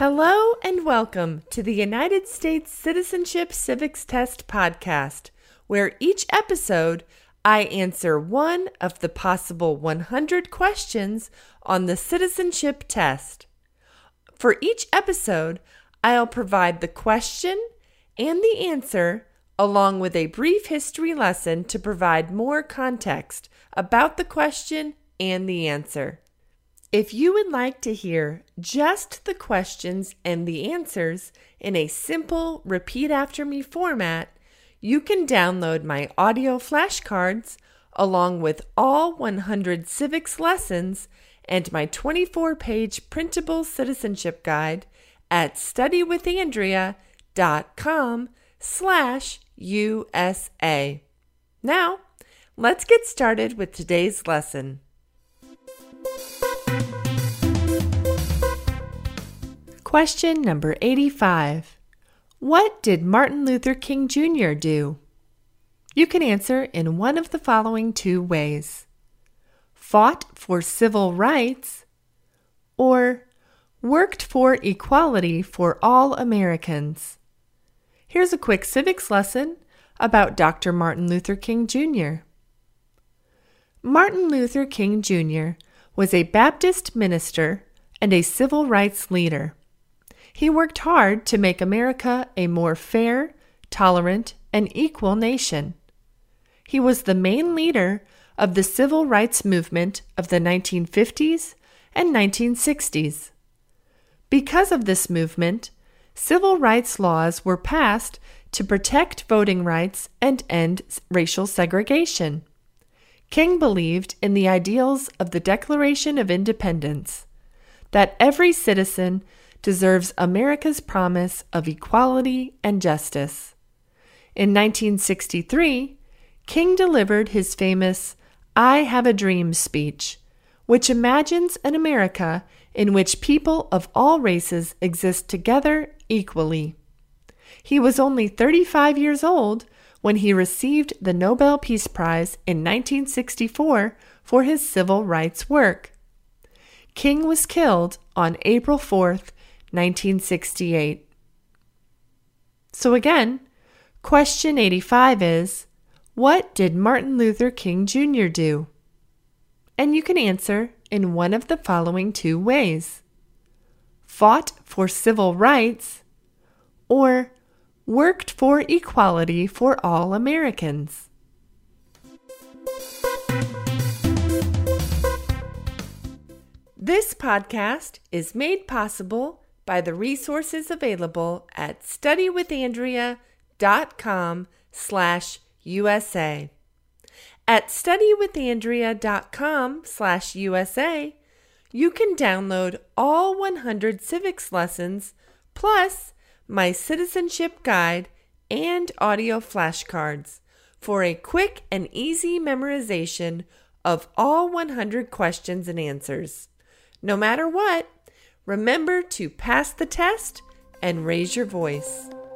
Hello and welcome to the United States Citizenship Civics Test podcast, where each episode I answer one of the possible 100 questions on the citizenship test. For each episode, I'll provide the question and the answer along with a brief history lesson to provide more context about the question and the answer. If you would like to hear just the questions and the answers in a simple repeat after me format, you can download my audio flashcards along with all 100 civics lessons and my 24-page printable citizenship guide at studywithandrea.com/USA. Now, let's get started with today's lesson. Question number 85. What did Martin Luther King Jr. do? You can answer in one of the following two ways. Fought for civil rights or worked for equality for all Americans. Here's a quick civics lesson about Dr. Martin Luther King Jr. Martin Luther King Jr. was a Baptist minister and a civil rights leader. He worked hard to make America a more fair, tolerant, and equal nation. He was the main leader of the civil rights movement of the 1950s and 1960s. Because of this movement, civil rights laws were passed to protect voting rights and end racial segregation. King believed in the ideals of the Declaration of Independence, that every citizen deserves America's promise of equality and justice. In 1963, King delivered his famous "I Have a Dream" speech, which imagines an America in which people of all races exist together equally. He was only 35 years old when he received the Nobel Peace Prize in 1964 for his civil rights work. King was killed on April 4th, 1968. So again, question 85 is, what did Martin Luther King Jr. do? And you can answer in one of the following two ways. Fought for civil rights or worked for equality for all Americans. This podcast is made possible by the resources available at studywithandrea.com/USA. At studywithandrea.com/USA, you can download all 100 civics lessons plus my citizenship guide and audio flashcards for a quick and easy memorization of all 100 questions and answers. No matter what, remember to pass the test and raise your voice.